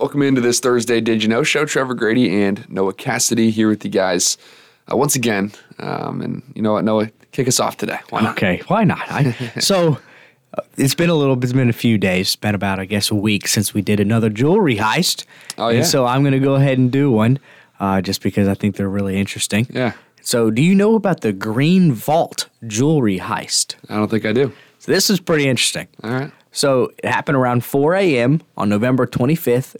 Welcome into this Thursday Did You Know show. Trevor Grady and Noah Cassidy here with you guys once again. And you know what, Noah, kick us off today. Why not? Okay, why not? It's been a few days. It's been about, I guess, a week since we did another jewelry heist. Oh, yeah. And so I'm going to go ahead and do one just because I think they're really interesting. Yeah. So do you know about the Green Vault jewelry heist? I don't think I do. So this is pretty interesting. All right. So it happened around 4 a.m. on November 25th,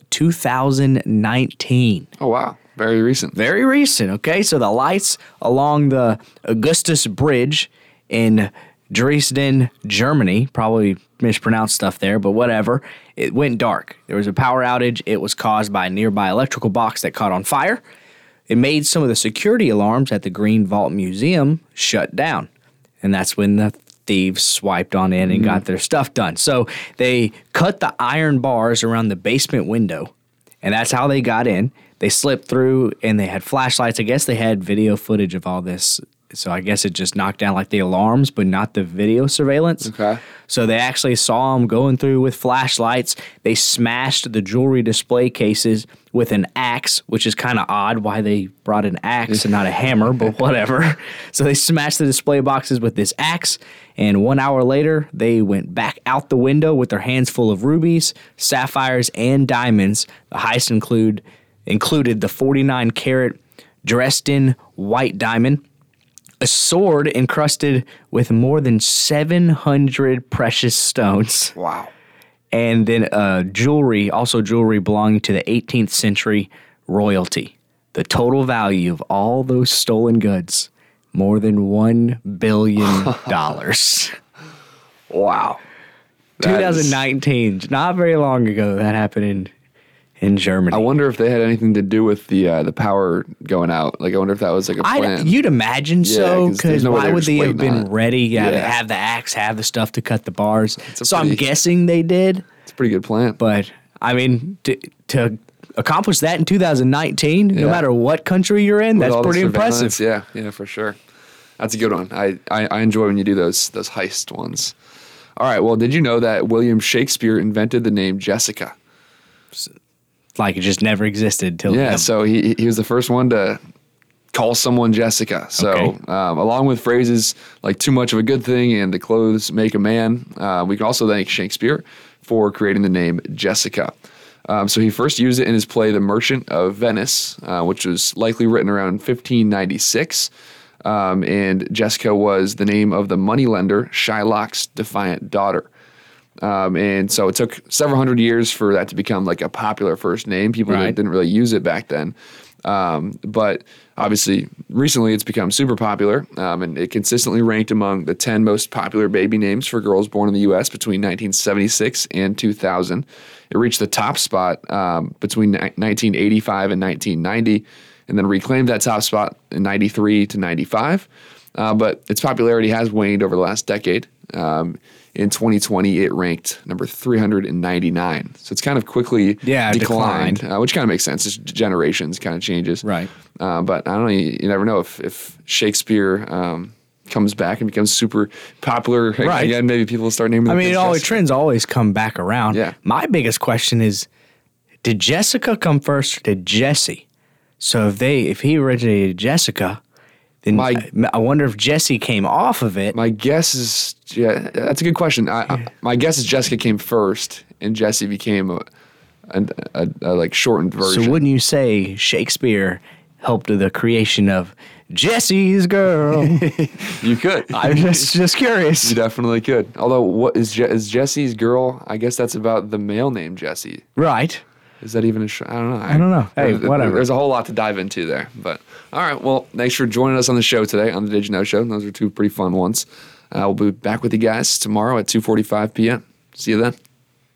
2019. Oh, wow. Very recent. Very recent, okay? So the lights along the Augustus Bridge in Dresden, Germany, probably mispronounced stuff there, but whatever. It went dark. There was a power outage. It was caused by a nearby electrical box that caught on fire. It made some of the security alarms at the Green Vault Museum shut down. And that's when the thieves swiped on in and got their stuff done. So they cut the iron bars around the basement window, and that's how they got in. They slipped through, and they had flashlights. I guess they had video footage of all this. So I guess it just knocked down like the alarms, but not the video surveillance. Okay. So they actually saw them going through with flashlights. They smashed the jewelry display cases with an axe, which is kind of odd why they brought an axe and not a hammer, but whatever. So they smashed the display boxes with this axe, and 1 hour later, they went back out the window with their hands full of rubies, sapphires, and diamonds. The heist included the 49-carat Dresden white diamond, a sword encrusted with more than 700 precious stones. Wow. And then jewelry belonging to the 18th century royalty. The total value of all those stolen goods, more than $1 billion. Wow. 2019, not very long ago, that happened in Germany. I wonder if they had anything to do with the power going out. Like, I wonder if that was like a plan. You'd imagine so, because no way why they're would they have explaining been that. ready? Yeah. To have the axe, have the stuff to cut the bars. So I'm pretty- guessing they did. It's a pretty good plan. But, I mean, to accomplish that in 2019, no matter what country you're in, With that's all the pretty impressive. surveillance, Yeah, for sure. That's a good one. I enjoy when you do those heist ones. All right, well, did you know that William Shakespeare invented the name Jessica? Like it just never existed till Yeah, then. so he was the first one to call someone Jessica. So Okay. along with phrases like too much of a good thing and the clothes make a man, we can also thank Shakespeare for creating the name Jessica. So he first used it in his play The Merchant of Venice, which was likely written around 1596. And Jessica was the name of the moneylender Shylock's defiant daughter. And so it took several hundred years for that to become like a popular first name. People Right. didn't really use it back then. But obviously, recently it's become super popular, and it consistently ranked among the 10 most popular baby names for girls born in the U.S. between 1976 and 2000. It reached the top spot between 1985 and 1990, and then reclaimed that top spot in 93 to 95. But its popularity has waned over the last decade. In 2020, it ranked number 399. So it's kind of quickly declined. Which kind of makes sense. It's generations kind of changes. Right. But I don't know. You never know if Shakespeare comes back and becomes super popular Right. again. Maybe people will start naming. I their mean, kids Jessica. trends always come back around. Yeah. My biggest question is, did Jessica come first or did Jesse? So if he originated Jessica, then I wonder if Jesse came off of it. My guess is, that's a good question. My guess is Jessica came first, and Jesse became a like shortened version. So wouldn't you say Shakespeare helped with the creation of Jesse's Girl? You could. I'm just curious. You definitely could. Although, what is Jesse's Girl? I guess that's about the male name Jesse. Right. Is that even I don't know. I don't know. Hey, whatever. There's a whole lot to dive into there. But all right, well, thanks for joining us on the show today on the Did You Know Show. Those are two pretty fun ones. We'll be back with you guys tomorrow at 2:45 p.m. See you then.